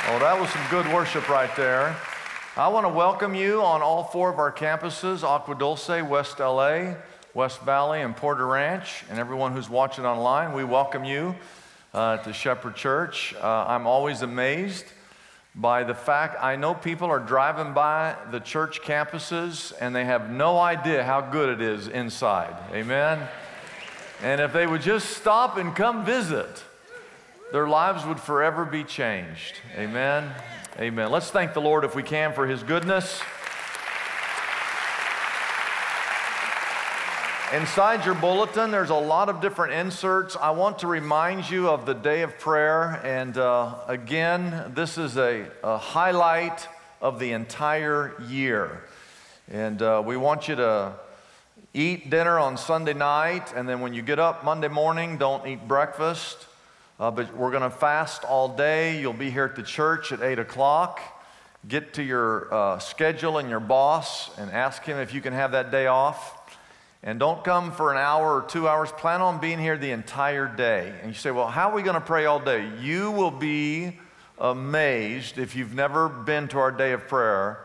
Oh, that was some good worship right there. I want to welcome you on all four of our campuses, Aqua Dulce, West LA, West Valley, and Porter Ranch, and everyone who's watching online. We welcome you to Shepherd Church. I'm always amazed by the fact I know people are driving by the church campuses and they have no idea how good it is inside. Amen? And if they would just stop and come visit, their lives would forever be changed. Amen? Amen. Let's thank the Lord if we can for His goodness. Inside your bulletin, there's a lot of different inserts. I want to remind you of the day of prayer. And again, this is a highlight of the entire year. And we want you to eat dinner on Sunday night. And then when you get up Monday morning, don't eat breakfast. But we're going to fast all day. You'll be here at the church at 8 o'clock. Get to your schedule and your boss and ask him if you can have that day off. And don't come for an hour or 2 hours. Plan on being here the entire day. And you say, well, how are we going to pray all day? You will be amazed, if you've never been to our day of prayer,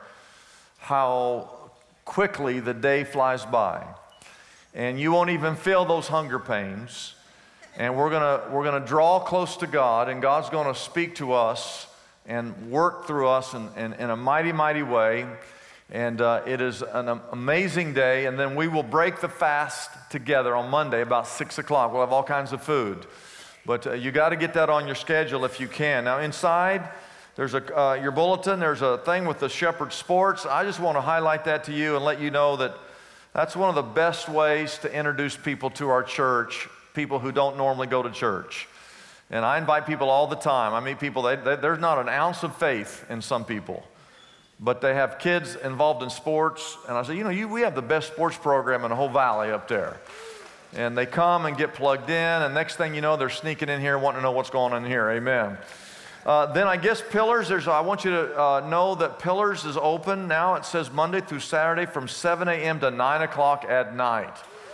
how quickly the day flies by. And you won't even feel those hunger pains. And we're gonna draw close to God, and God's going to speak to us and work through us in a mighty, mighty way. And it is an amazing day. And then we will break the fast together on Monday about 6 o'clock. We'll have all kinds of food. But you got to get that on your schedule if you can. Now inside, there's your bulletin, there's a thing with the Shepherd Sports. I just want to highlight that to you and let you know that that's one of the best ways to introduce people to our church, people who don't normally go to church. And I invite people all the time. I meet people, there's not an ounce of faith in some people, but they have kids involved in sports. And I say, we have the best sports program in the whole valley up there. And they come and get plugged in, and next thing you know, they're sneaking in here wanting to know what's going on here. Amen. Then I guess Pillars, I want you to know that Pillars is open now. It says Monday through Saturday from 7 a.m. to 9 o'clock at night.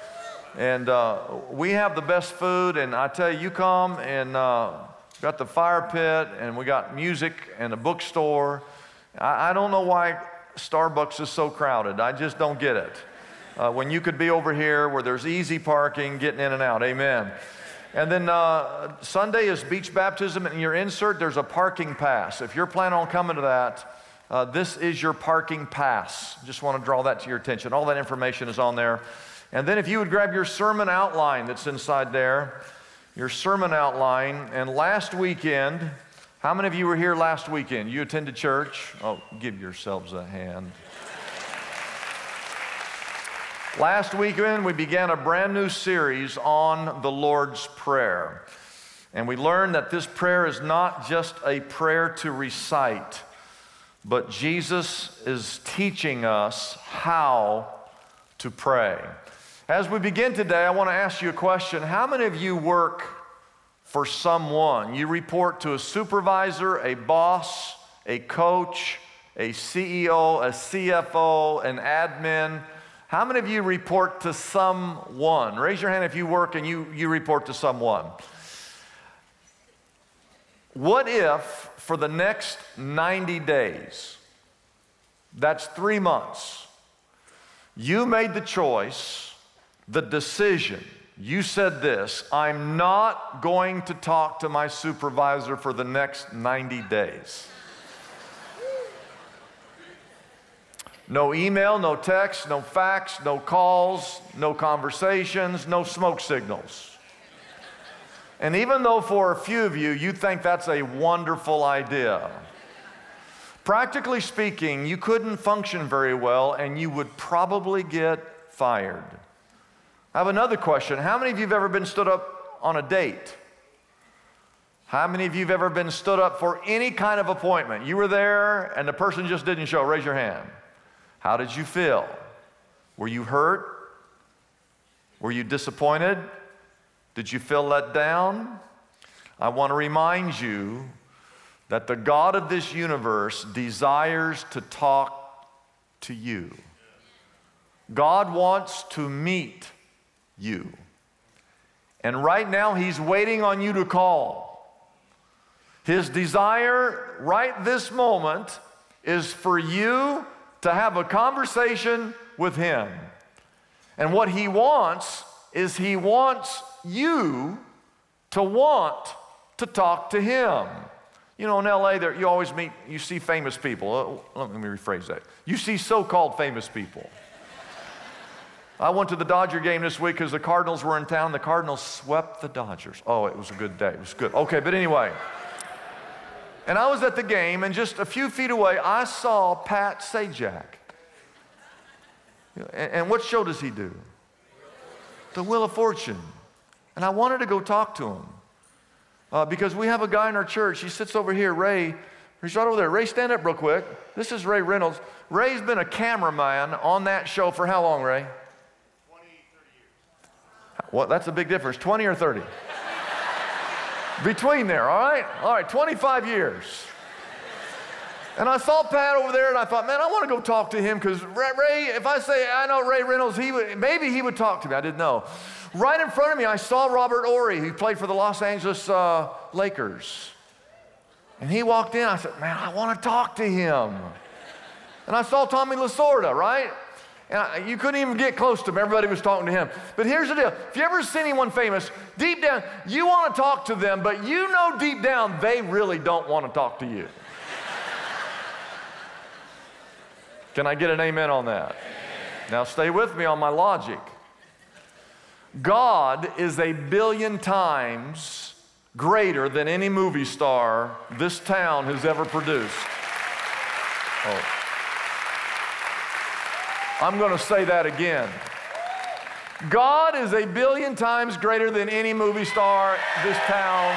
And we have the best food, and I tell you, you come and got the fire pit, and we got music and a bookstore. I don't know why Starbucks is so crowded. I just don't get it. When you could be over here where there's easy parking, getting in and out. Amen. And then Sunday is beach baptism. In your insert, there's a parking pass. If you're planning on coming to that, this is your parking pass. Just want to draw that to your attention. All that information is on there. And then if you would grab your sermon outline that's inside there, your sermon outline. And last weekend, how many of you were here last weekend? You attended church? Oh, give yourselves a hand. Last weekend, we began a brand new series on the Lord's Prayer. And we learned that this prayer is not just a prayer to recite, but Jesus is teaching us how to pray. As we begin today, I want to ask you a question. How many of you work for someone? You report to a supervisor, a boss, a coach, a CEO, a CFO, an admin. How many of you report to someone? Raise your hand if you work and you report to someone. What if for the next 90 days, that's 3 months, you made the choice, the decision, you said this, I'm not going to talk to my supervisor for the next 90 days. No email, no text, no fax, no calls, no conversations, no smoke signals. And even though for a few of you, you think that's a wonderful idea, practically speaking, you couldn't function very well and you would probably get fired. I have another question. How many of you have ever been stood up on a date? How many of you have ever been stood up for any kind of appointment? You were there and the person just didn't show. Raise your hand. How did you feel? Were you hurt? Were you disappointed? Did you feel let down? I want to remind you that the God of this universe desires to talk to you. God wants to meet you. And right now, He's waiting on you to call. His desire right this moment is for you to have a conversation with Him. And what He wants is He wants you to want to talk to Him. You know, in LA, you always you see famous people. Let me rephrase that. You see so-called famous people. I went to the Dodger game this week because the Cardinals were in town. The Cardinals swept the Dodgers. Oh, it was a good day. It was good. Okay, but anyway. And I was at the game, and just a few feet away, I saw Pat Sajak. And what show does he do? The Wheel of Fortune. And I wanted to go talk to him. Because we have a guy in our church. He sits over here, Ray. He's right over there. Ray, stand up real quick. This is Ray Reynolds. Ray's been a cameraman on that show for how long, Ray? 20, 30 years. Well, that's a big difference. 20 or 30? Between there, all right? All right, 25 years. And I saw Pat over there, and I thought, man, I want to go talk to him because Ray, if I say I know Ray Reynolds, maybe he would talk to me. I didn't know. Right in front of me, I saw Robert Horry, who played for the Los Angeles Lakers. And he walked in. I said, man, I want to talk to him. And I saw Tommy Lasorda, right? And you couldn't even get close to him. Everybody was talking to him. But here's the deal. If you ever see anyone famous, deep down, you want to talk to them, but you know deep down they really don't want to talk to you. Can I get an amen on that? Now stay with me on my logic. God is 1 billion times greater than any movie star this town has ever produced. Oh. I'm going to say that again. God is 1 billion times greater than any movie star this town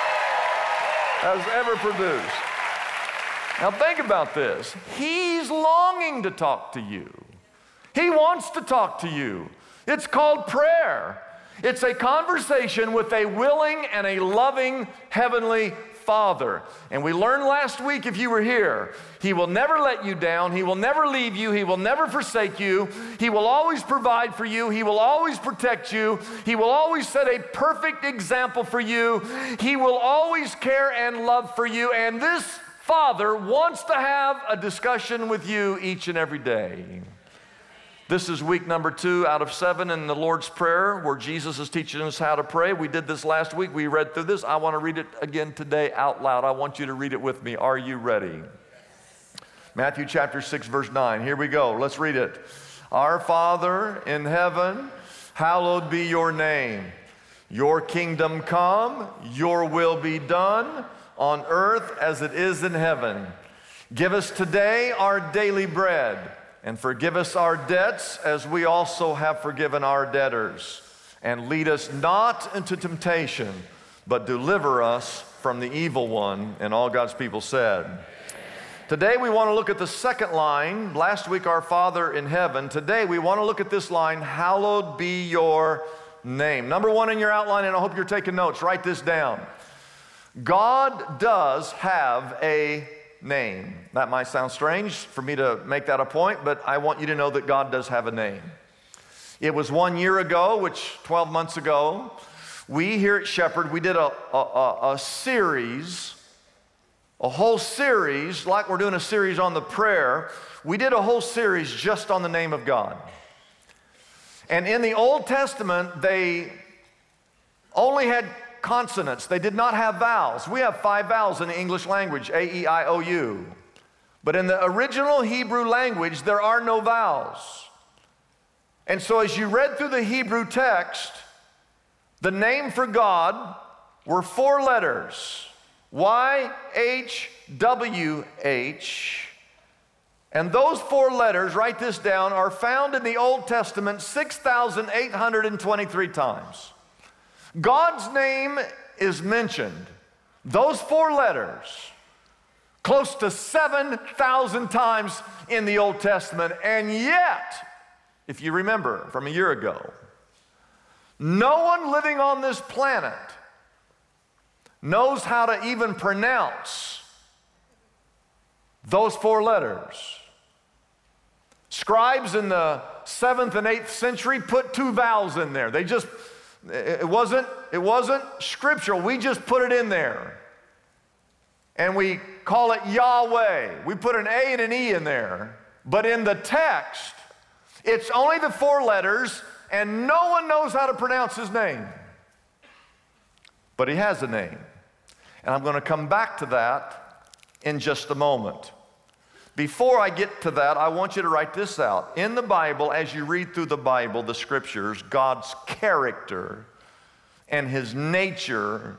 has ever produced. Now think about this. He's longing to talk to you. He wants to talk to you. It's called prayer. It's a conversation with a willing and a loving Heavenly Father. And we learned last week, if you were here, He will never let you down. He will never leave you. He will never forsake you. He will always provide for you. He will always protect you. He will always set a perfect example for you. He will always care and love for you. And this Father wants to have a discussion with you each and every day. This is week number 2 out of 7 in the Lord's Prayer, where Jesus is teaching us how to pray. We did this last week. We read through this. I want to read it again today out loud. I want you to read it with me. Are you ready? Matthew chapter 6, verse 9. Here we go. Let's read it. Our Father in heaven, hallowed be your name. Your kingdom come, your will be done on earth as it is in heaven. Give us today our daily bread. And forgive us our debts as we also have forgiven our debtors. And lead us not into temptation, but deliver us from the evil one. And all God's people said. Today we want to look at the second line. Last week, our Father in heaven. Today we want to look at this line, hallowed be your name. Number 1 in your outline, and I hope you're taking notes. Write this down. God does have a name. That might sound strange for me to make that a point, but I want you to know that God does have a name. It was 1 year ago, 12 months ago, we here at Shepherd, we did a series, a whole series, like we're doing a series on the prayer. We did a whole series just on the name of God. And in the Old Testament, they only had consonants. They did not have vowels. We have 5 vowels in the English language, A, E, I, O, U. But in the original Hebrew language, there are no vowels. And so as you read through the Hebrew text, the name for God were 4 letters, Y-H-W-H. And those 4 letters, write this down, are found in the Old Testament 6,823 times. God's name is mentioned, those 4 letters, close to 7,000 times in the Old Testament. And yet, if you remember from a year ago, no one living on this planet knows how to even pronounce those 4 letters. Scribes in the 7th and 8th century put 2 vowels in there. It wasn't scriptural. We just put it in there. and we call it Yahweh. We put an A and an E in there. But in the text, it's only the 4 letters, and no one knows how to pronounce his name. But he has a name. And I'm going to come back to that in just a moment. Before I get to that, I want you to write this out. In the Bible, as you read through the Bible, the scriptures, God's character and his nature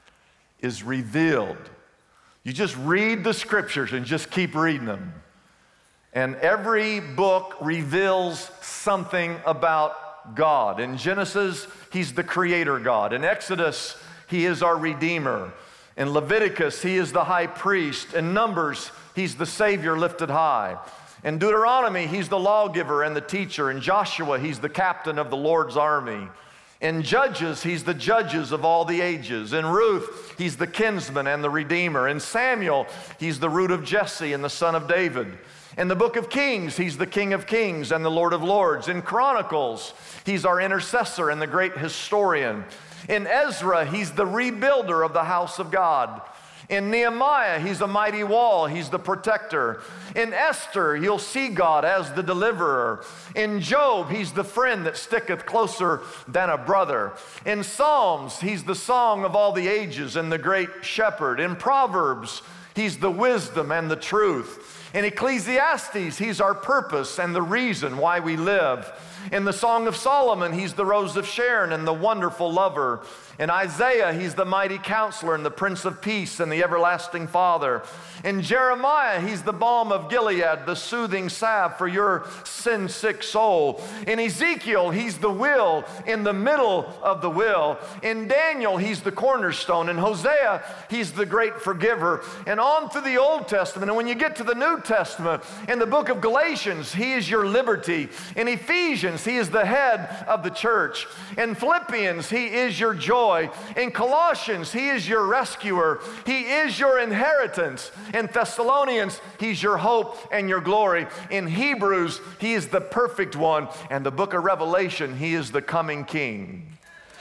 is revealed. You just read the scriptures and just keep reading them. And every book reveals something about God. In Genesis, he's the creator God. In Exodus, he is our Redeemer. In Leviticus, he is the high priest. In Numbers, he's the Savior lifted high. In Deuteronomy, he's the lawgiver and the teacher. In Joshua, he's the captain of the Lord's army. In Judges, he's the judges of all the ages. In Ruth, he's the kinsman and the redeemer. In Samuel, he's the root of Jesse and the son of David. In the book of Kings, he's the King of Kings and the Lord of Lords. In Chronicles, he's our intercessor and the great historian. In Ezra, he's the rebuilder of the house of God. In Nehemiah, he's a mighty wall. He's the protector. In Esther, you'll see God as the deliverer. In Job, he's the friend that sticketh closer than a brother. In Psalms, he's the song of all the ages and the great shepherd. In Proverbs, he's the wisdom and the truth. In Ecclesiastes, he's our purpose and the reason why we live. In the Song of Solomon, he's the rose of Sharon and the wonderful lover. In Isaiah, he's the mighty counselor and the Prince of Peace and the everlasting Father. In Jeremiah, he's the balm of Gilead, the soothing salve for your sin-sick soul. In Ezekiel, he's the will in the middle of the will. In Daniel, he's the cornerstone. In Hosea, he's the great forgiver. And on through the Old Testament, and when you get to the New Testament, in the book of Galatians, he is your liberty. In Ephesians, he is the head of the church. In Philippians, he is your joy. In Colossians, he is your rescuer. He is your inheritance. In Thessalonians, he's your hope and your glory. In Hebrews, he is the perfect one. And the book of Revelation, he is the coming king.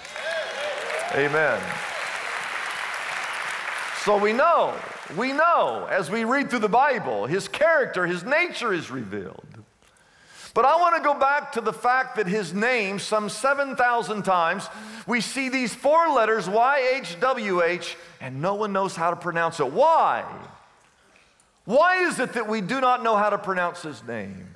Amen. So we know, as we read through the Bible, his character, his nature is revealed. But I want to go back to the fact that his name, some 7,000 times, we see these 4 letters, YHWH, and no one knows how to pronounce it. Why? Why is it that we do not know how to pronounce his name?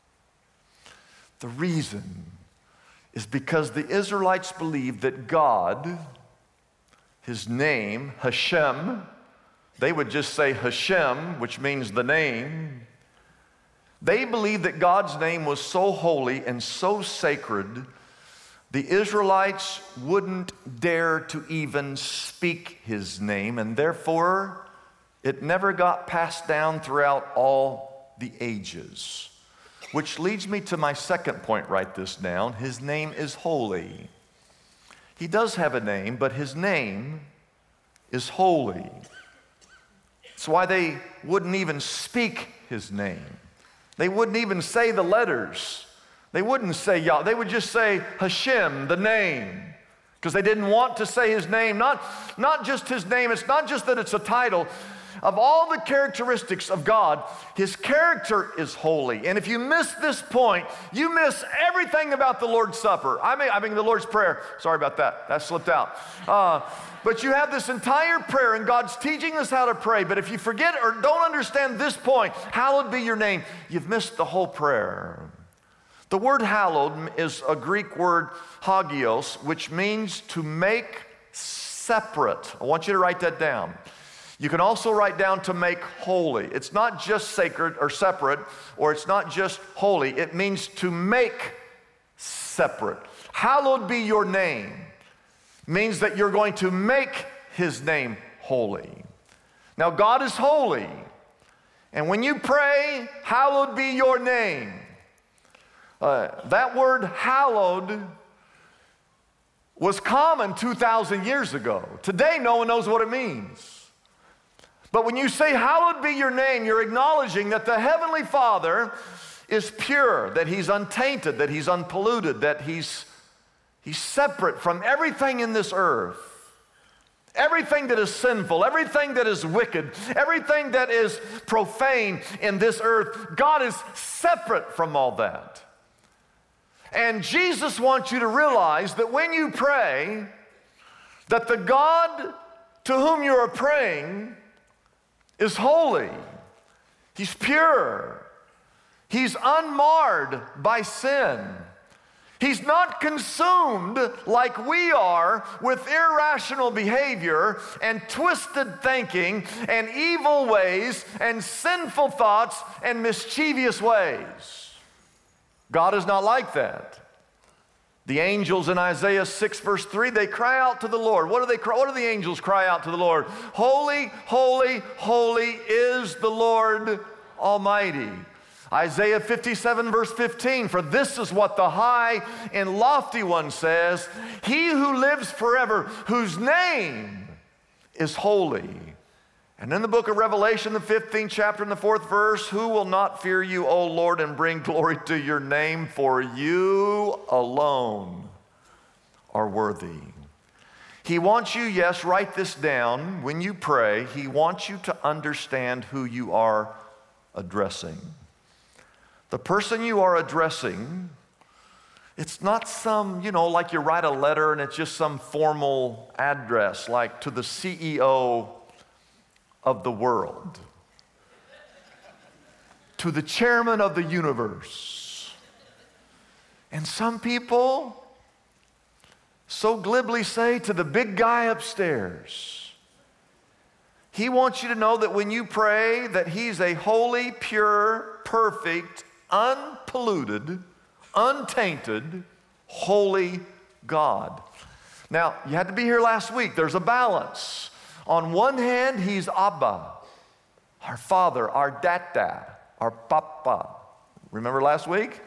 The reason is because the Israelites believed that God, his name, Hashem, they would just say Hashem, which means the name. They believed that God's name was so holy and so sacred, the Israelites wouldn't dare to even speak his name, and therefore it never got passed down throughout all the ages. Which leads me to my second point. Write this down. His name is holy. He does have a name, but his name is holy. That's why they wouldn't even speak his name. They wouldn't even say the letters. They wouldn't say Yah. They would just say Hashem, the name, because they didn't want to say his name. Not just his name. It's not just that it's a title. Of all the characteristics of God, his character is holy. And if you miss this point, you miss everything about the Lord's Supper. I mean the Lord's Prayer. Sorry about that. That slipped out. But you have this entire prayer, and God's teaching us how to pray. But if you forget or don't understand this point, hallowed be your name, you've missed the whole prayer. The word hallowed is a Greek word hagios, which means to make separate. I want you to write that down. You can also write down to make holy. It's not just sacred or separate, or it's not just holy. It means to make separate. Hallowed be your name means that you're going to make his name holy. Now, God is holy. And when you pray, hallowed be your name, that word hallowed was common 2,000 years ago. Today, no one knows what it means. But when you say, hallowed be your name, you're acknowledging that the Heavenly Father is pure, that he's untainted, that he's unpolluted, that he's separate from everything in this earth. Everything that is sinful, everything that is wicked, everything that is profane in this earth, God is separate from all that. And Jesus wants you to realize that when you pray, that the God to whom you are praying is holy. He's pure. He's unmarred by sin. He's not consumed like we are with irrational behavior and twisted thinking and evil ways and sinful thoughts and mischievous ways. God is not like that. The angels in Isaiah 6 verse 3, they cry out to the Lord. What do they cry? What do the angels cry out to the Lord? Holy, holy, holy is the Lord Almighty. Isaiah 57 verse 15, for this is what the high and lofty one says, he who lives forever, whose name is holy. And in the book of Revelation, the 15th chapter and the 4th verse, who will not fear you, O Lord, and bring glory to your name, for you alone are worthy. He wants you, yes, write this down, when you pray, he wants you to understand who you are addressing. The person you are addressing, it's not some, like you write a letter and it's just some formal address, like to the CEO of the world, to the chairman of the universe. And some people so glibly say to the big guy upstairs. He wants you to know that when you pray that he's a holy, pure, perfect, unpolluted, untainted, holy God. Now, you had to be here last week. There's a balance. On one hand, he's Abba, our Father, our Dada, our Papa. Remember last week?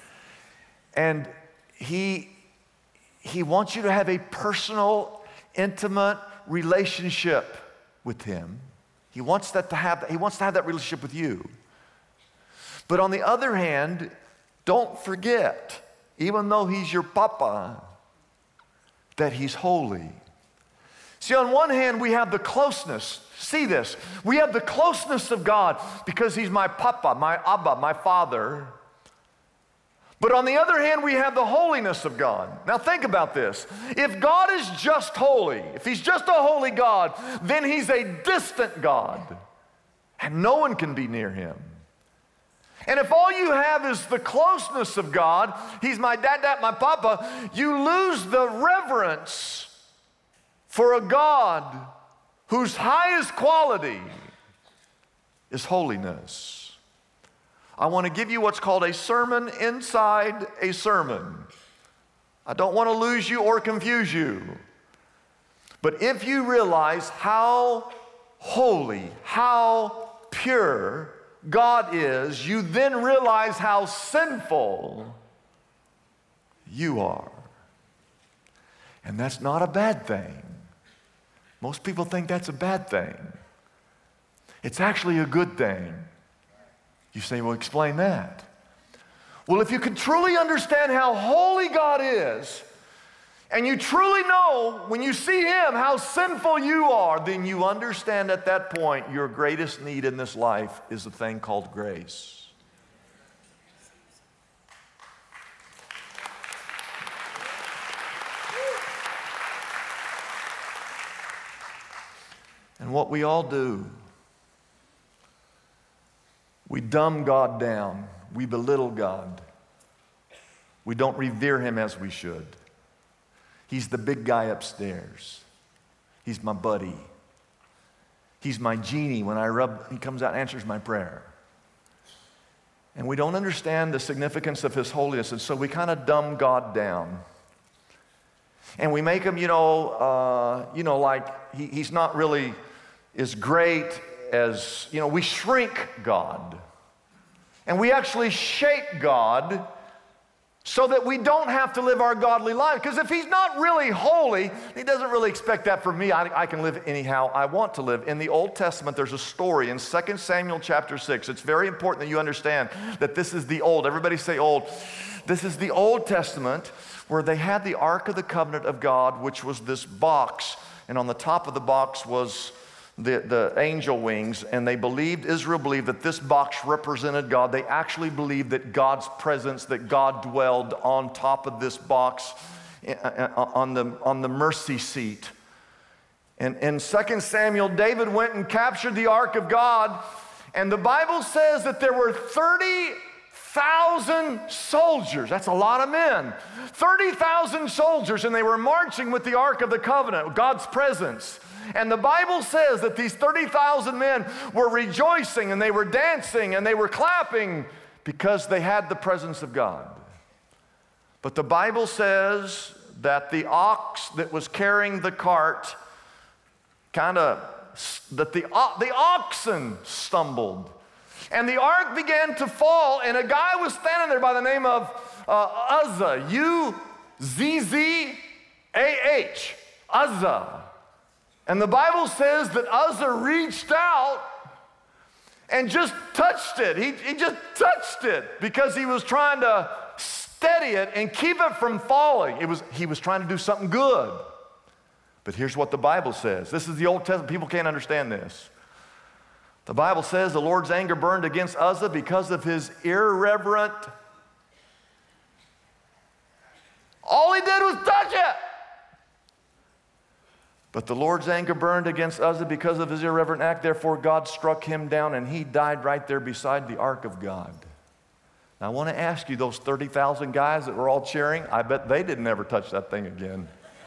And he wants you to have a personal, intimate relationship with him. He wants to have that relationship with you. But on the other hand, don't forget, even though he's your Papa, that he's holy. See, on one hand, we have the closeness. See this. We have the closeness of God because he's my Papa, my Abba, my Father. But on the other hand, we have the holiness of God. Now think about this. If God is just holy, if he's just a holy God, then he's a distant God. And no one can be near him. And if all you have is the closeness of God, he's my Dada, my Papa, you lose the reverence for a God whose highest quality is holiness. I want to give you what's called a sermon inside a sermon. I don't want to lose you or confuse you. But if you realize how holy, how pure God is, you then realize how sinful you are. And that's not a bad thing. Most people think that's a bad thing. It's actually a good thing. You say, well, explain that. Well, if you can truly understand how holy God is, and you truly know when you see him how sinful you are, then you understand at that point your greatest need in this life is a thing called grace. And what we all do, we dumb God down. We belittle God. We don't revere him as we should. He's the big guy upstairs. He's my buddy. He's my genie. When I rub, he comes out and answers my prayer. And we don't understand the significance of his holiness, and so we kind of dumb God down. And we make him, like he's not really as great as, we shrink God. And we actually shape God so that we don't have to live our godly life. Because if he's not really holy, he doesn't really expect that from me. I can live anyhow I want to live. In the Old Testament, there's a story in 2 Samuel chapter 6. It's very important that you understand that this is the old. Everybody say old. This is the Old Testament where they had the Ark of the Covenant of God, which was this box. and on the top of the box was the angel wings, and Israel believed that this box represented God. They actually believed that God's presence, that God dwelled on top of this box on the mercy seat. And in 2 Samuel, David went and captured the ark of God, and the Bible says that there were 30,000 soldiers. That's a lot of men. 30,000 soldiers, and they were marching with the Ark of the Covenant, God's presence. And the Bible says that these 30,000 men were rejoicing, and they were dancing, and they were clapping because they had the presence of God. But the Bible says that the ox that was carrying the cart the oxen stumbled. And the ark began to fall, and a guy was standing there by the name of Uzzah, U-Z-Z-A-H, Uzzah. And the Bible says that Uzzah reached out and just touched it. He just touched it because he was trying to steady it and keep it from falling. He was trying to do something good. But here's what the Bible says. This is the Old Testament. People can't understand this. The Bible says the Lord's anger burned against Uzzah because of his irreverent. All he did was touch it. But the Lord's anger burned against Uzzah because of his irreverent act. Therefore, God struck him down, and he died right there beside the ark of God. Now, I want to ask you, those 30,000 guys that were all cheering, I bet they didn't ever touch that thing again.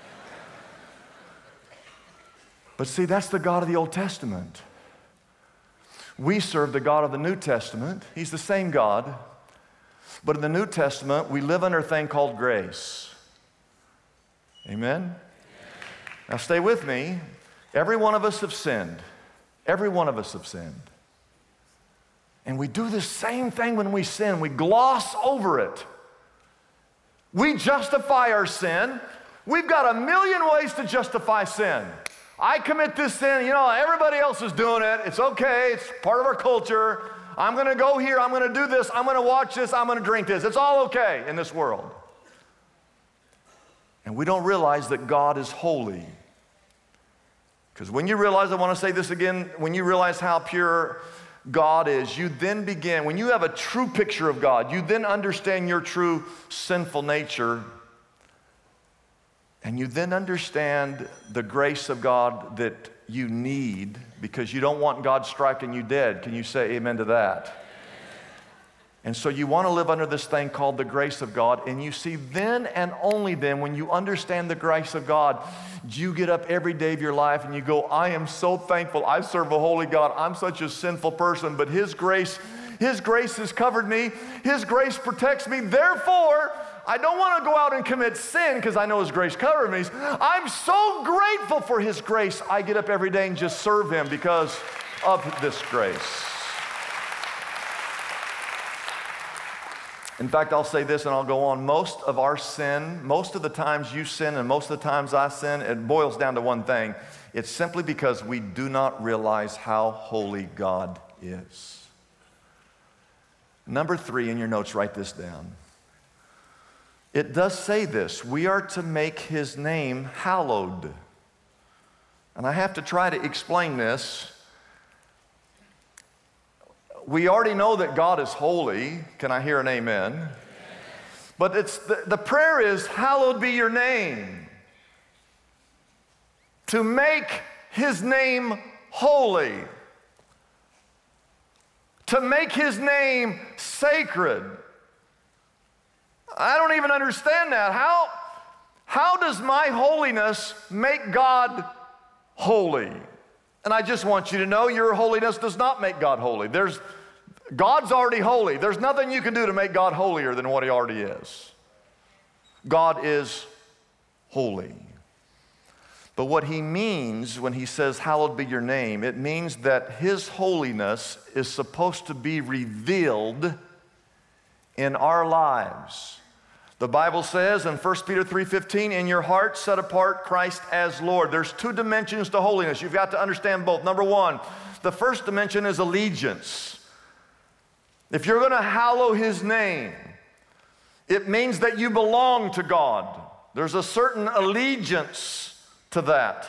But see, that's the God of the Old Testament. We serve the God of the New Testament. He's the same God. But in the New Testament, we live under a thing called grace. Amen? Now stay with me. Every one of us have sinned. Every one of us have sinned. And we do the same thing when we sin. We gloss over it. We justify our sin. We've got a million ways to justify sin. I commit this sin, everybody else is doing it. It's okay, it's part of our culture. I'm gonna go here, I'm gonna do this, I'm gonna watch this, I'm gonna drink this. It's all okay in this world. And we don't realize that God is holy. Because when you realize, I want to say this again, when you realize how pure God is, you then begin, when you have a true picture of God, you then understand your true sinful nature. And you then understand the grace of God that you need because you don't want God striking you dead. Can you say amen to that? And so you want to live under this thing called the grace of God. And you see, then and only then, when you understand the grace of God, you get up every day of your life and you go, I am so thankful. I serve a holy God. I'm such a sinful person, but His grace has covered me. His grace protects me. Therefore, I don't want to go out and commit sin because I know His grace covers me. I'm so grateful for His grace. I get up every day and just serve Him because of this grace. In fact, I'll say this and I'll go on. Most of our sin, most of the times you sin and most of the times I sin, it boils down to one thing. It's simply because we do not realize how holy God is. Number 3 in your notes, write this down. It does say this, we are to make His name hallowed. And I have to try to explain this. We already know that God is holy. Can I hear an amen? Amen. But the prayer is, hallowed be your name. To make His name holy. To make His name sacred. I don't even understand that. How does my holiness make God holy? And I just want you to know your holiness does not make God holy. God's already holy. There's nothing you can do to make God holier than what He already is. God is holy. But what He means when He says, hallowed be your name, it means that His holiness is supposed to be revealed in our lives. The Bible says in 1 Peter 3:15, in your heart set apart Christ as Lord. There's 2 dimensions to holiness. You've got to understand both. Number 1, the first dimension is allegiance. If you're going to hallow His name, it means that you belong to God. There's a certain allegiance to that.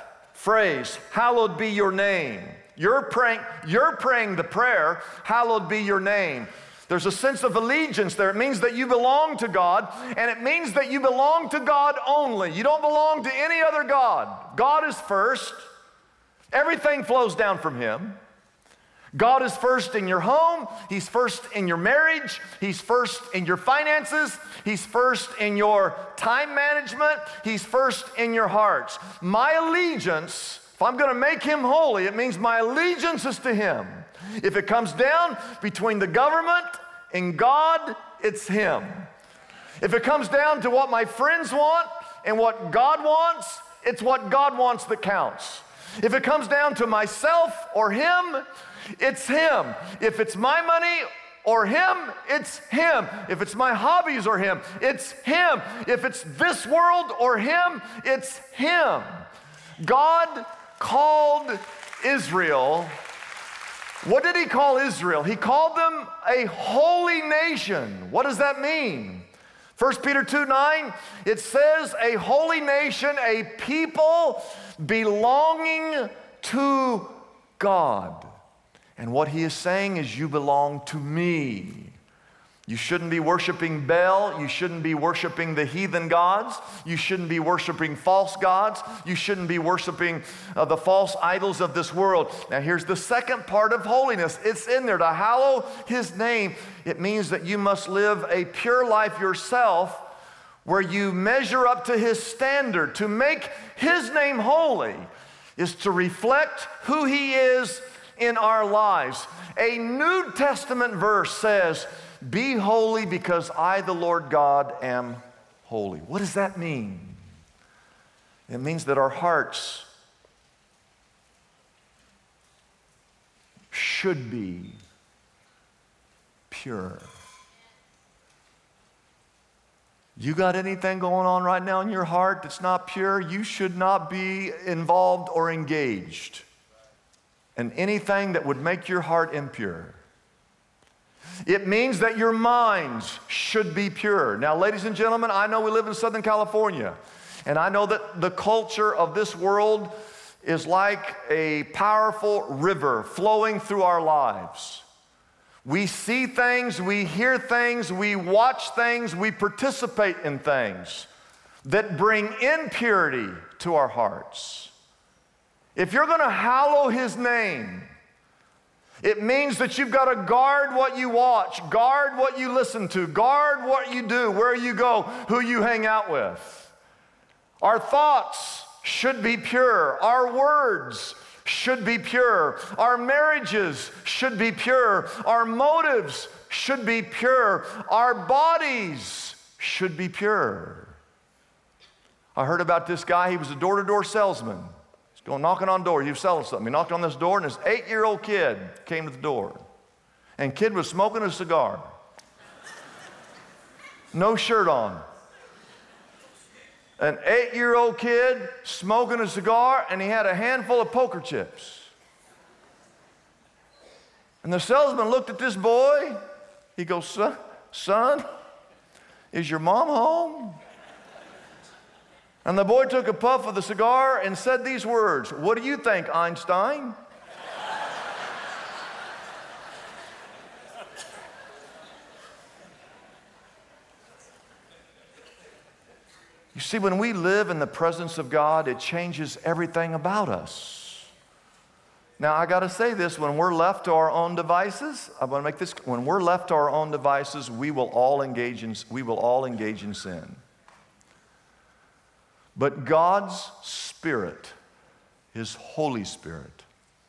phrase, hallowed be your name. You're praying the prayer, hallowed be your name. There's a sense of allegiance there. It means that you belong to God, and it means that you belong to God only. You don't belong to any other God. God is first. Everything flows down from Him. God is first in your home. He's first in your marriage. He's first in your finances. He's first in your time management. He's first in your hearts. My allegiance, if I'm going to make Him holy, it means my allegiance is to Him. If it comes down between the government and God, it's Him. If it comes down to what my friends want and what God wants, it's what God wants that counts. If it comes down to myself or Him, it's Him. If it's my money or Him, it's Him. If it's my hobbies or Him, it's Him. If it's this world or Him, it's Him. God called Israel. What did He call Israel? He called them a holy nation. What does that mean? 1 Peter 2:9, it says a holy nation, a people belonging to God. And what He is saying is, you belong to me. You shouldn't be worshiping Baal. You shouldn't be worshiping the heathen gods. You shouldn't be worshiping false gods. You shouldn't be worshiping the false idols of this world. Now here's the second part of holiness. It's in there, to hallow His name. It means that you must live a pure life yourself, where you measure up to His standard. To make His name holy is to reflect who He is in our lives. A New Testament verse says, be holy because I, the Lord God, am holy. What does that mean? It means that our hearts should be pure. You got anything going on right now in your heart that's not pure? You should not be involved or engaged in anything that would make your heart impure. It means that your minds should be pure. Now, ladies and gentlemen, I know we live in Southern California, and I know that the culture of this world is like a powerful river flowing through our lives. We see things, we hear things, we watch things, we participate in things that bring impurity to our hearts. If you're going to hallow His name, it means that you've got to guard what you watch, guard what you listen to, guard what you do, where you go, who you hang out with. Our thoughts should be pure. Our words should be pure. Our marriages should be pure. Our motives should be pure. Our bodies should be pure. I heard about this guy. He was a door-to-door salesman. Going knocking on doors. He was selling something. He knocked on this door, and this 8-year-old kid came to the door. And kid was smoking a cigar. No shirt on. An 8-year-old kid smoking a cigar, and he had a handful of poker chips. And the salesman looked at this boy. He goes, son, is your mom home? And the boy took a puff of the cigar and said these words, "What do you think, Einstein?" You see, when we live in the presence of God, it changes everything about us. Now, I got to say this, when we're left to our own devices, I want to make this, when we're left to our own devices, we will all engage in sin. But God's Spirit, His Holy Spirit,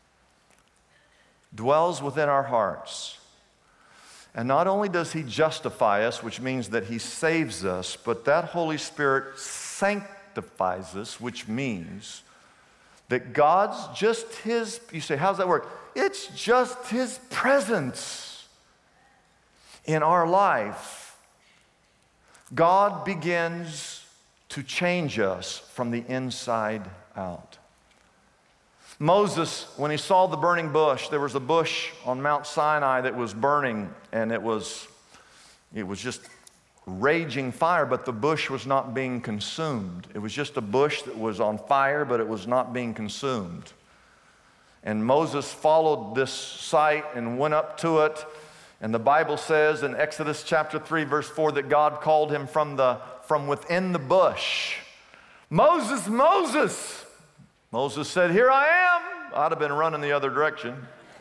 dwells within our hearts. And not only does He justify us, which means that He saves us, but that Holy Spirit sanctifies us, which means that God's just His, you say, how's that work? It's just His presence in our life. God begins to change us from the inside out. Moses, when he saw the burning bush, there was a bush on Mount Sinai that was burning, and it was just raging fire, but the bush was not being consumed. It was just a bush that was on fire, but it was not being consumed. And Moses followed this sight and went up to it. And the Bible says in Exodus chapter 3, verse 4, that God called him from within the bush. Moses, Moses! Moses said, here I am. I'd have been running the other direction.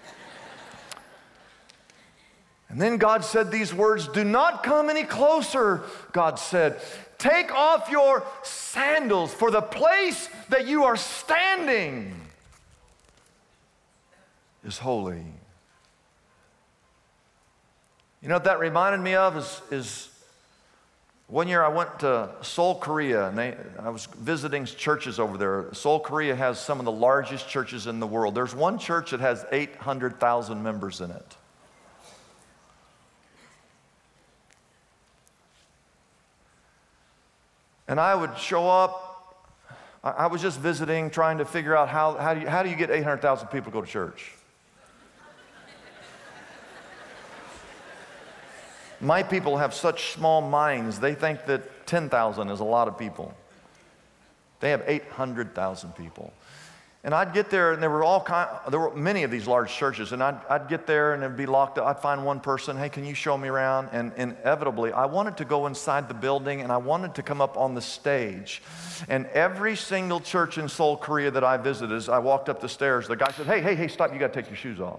And then God said these words, do not come any closer, God said. Take off your sandals, for the place that you are standing is holy. You know what that reminded me of is one year I went to Seoul, Korea, and I was visiting churches over there. Seoul, Korea has some of the largest churches in the world. There's one church that has 800,000 members in it. And I would show up. I was just visiting, trying to figure out how do you get 800,000 people to go to church? My people have such small minds, they think that 10,000 is a lot of people. They have 800,000 people. And I'd get there, and there were many of these large churches, and I'd get there, and it'd be locked up. I'd find one person, hey, can you show me around? And inevitably, I wanted to go inside the building, and I wanted to come up on the stage. And every single church in Seoul, Korea that I visited, as I walked up the stairs, the guy said, hey, stop, you got to take your shoes off.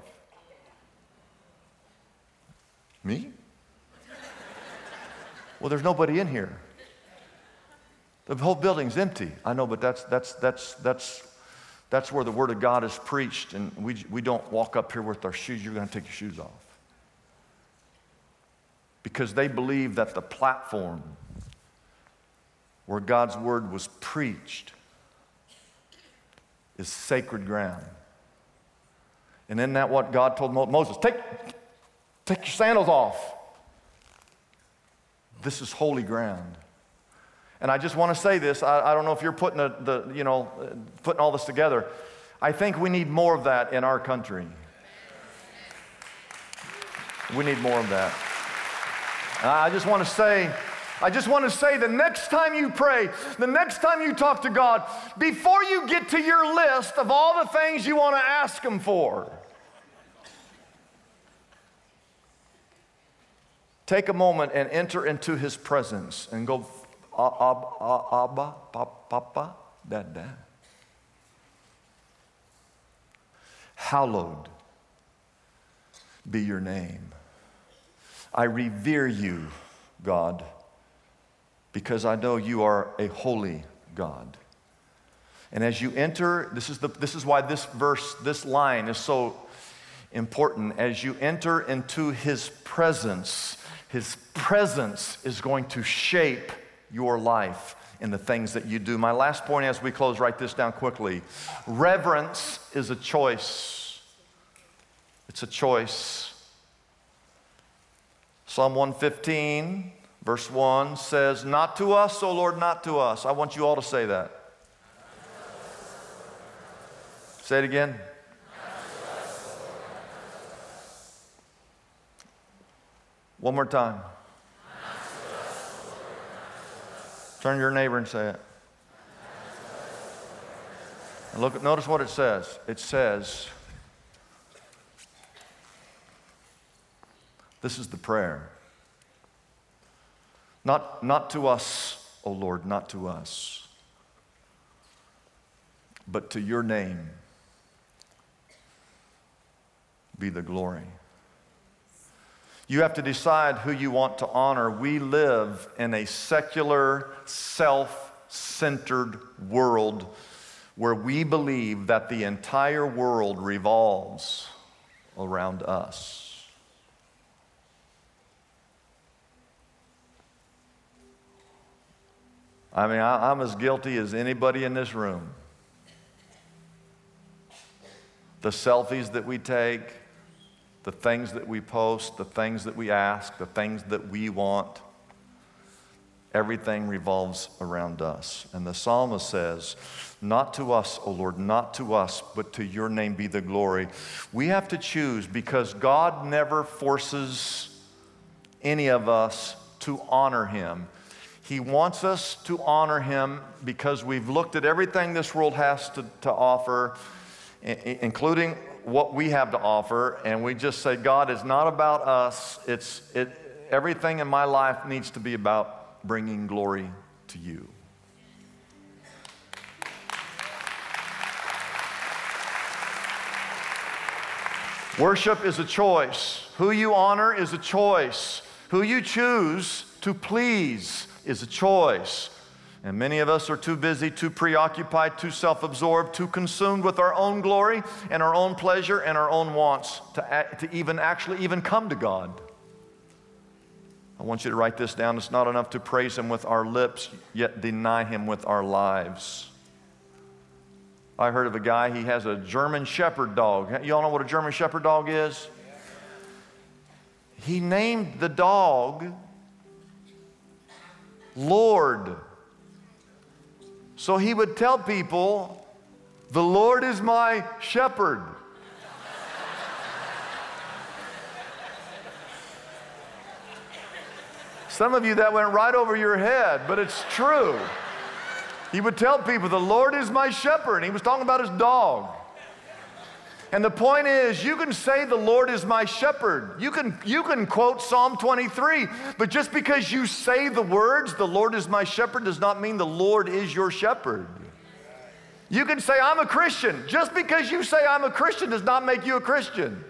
Me? Well, there's nobody in here. The whole building's empty. I know, but that's where the Word of God is preached, and we don't walk up here with our shoes. You're going to take your shoes off. Because they believe that the platform where God's Word was preached is sacred ground. And isn't that what God told Moses? Take your sandals off. This is holy ground. And I just want to say this. I don't know if you're putting putting all this together. I think we need more of that in our country. We need more of that. And I just want to say the next time you pray, the next time you talk to God, before you get to your list of all the things you want to ask Him for, take a moment and enter into His presence and go, Abba, Papa, Dada. Hallowed be your name. I revere you, God, because I know you are a holy God. And as you enter, this is why this line is so important. As you enter into His presence is going to shape your life in the things that you do. My last point as we close, write this down quickly. Reverence is a choice. It's a choice. Psalm 115, verse 1 says, not to us, O Lord, not to us. I want you all to say that. Say it again. One more time. Turn to your neighbor and say it. And notice what it says. It says, this is the prayer. Not to us, O Lord, not to us, but to your name be the glory. You have to decide who you want to honor. We live in a secular, self-centered world where we believe that the entire world revolves around us. I mean, I'm as guilty as anybody in this room. The selfies that we take, the things that we post, the things that we ask, the things that we want, everything revolves around us. And the psalmist says, not to us, O Lord, not to us, but to your name be the glory. We have to choose, because God never forces any of us to honor him. He wants us to honor him because we've looked at everything this world has to offer, including what we have to offer, and we just say, God, it's not about us. Everything in my life needs to be about bringing glory to you. Worship is a choice. Who you honor is a choice. Who you choose to please is a choice. And many of us are too busy, too preoccupied, too self-absorbed, too consumed with our own glory and our own pleasure and our own wants to even come to God. I want you to write this down. It's not enough to praise him with our lips, yet deny him with our lives. I heard of a guy, he has a German Shepherd dog. You all know what a German Shepherd dog is? He named the dog Lord. So he would tell people, the Lord is my shepherd. Some of you, that went right over your head, but it's true. He would tell people, the Lord is my shepherd. And he was talking about his dog. And the point is, you can say the Lord is my shepherd. You can quote Psalm 23, but just because you say the words, the Lord is my shepherd, does not mean the Lord is your shepherd. You can say, I'm a Christian. Just because you say I'm a Christian does not make you a Christian.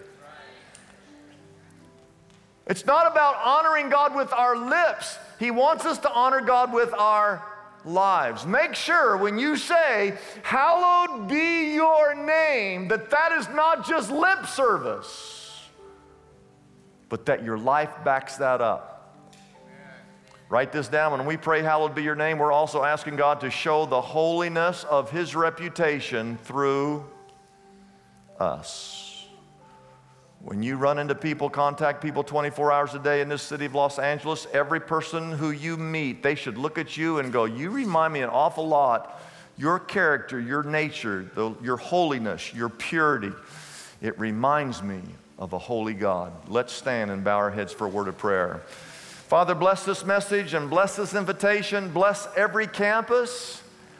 It's not about honoring God with our lips. He wants us to honor God with our lives. Make sure when you say, hallowed be your name, that is not just lip service, but that your life backs that up. Write this down. When we pray, hallowed be your name, we're also asking God to show the holiness of his reputation through us. When you run into people, contact people 24 hours a day in this city of Los Angeles, every person who you meet, they should look at you and go, you remind me an awful lot, your character, your nature, your holiness, your purity. It reminds me of a holy God. Let's stand and bow our heads for a word of prayer. Father, bless this message and bless this invitation. Bless every campus,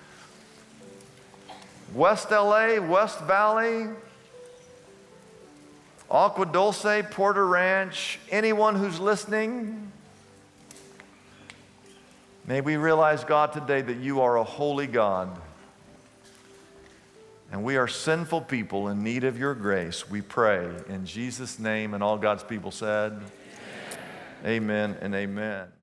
West LA, West Valley, Agua Dulce, Porter Ranch, anyone who's listening. May we realize, God, today that you are a holy God. And we are sinful people in need of your grace. We pray in Jesus' name, and all God's people said, amen, amen and amen.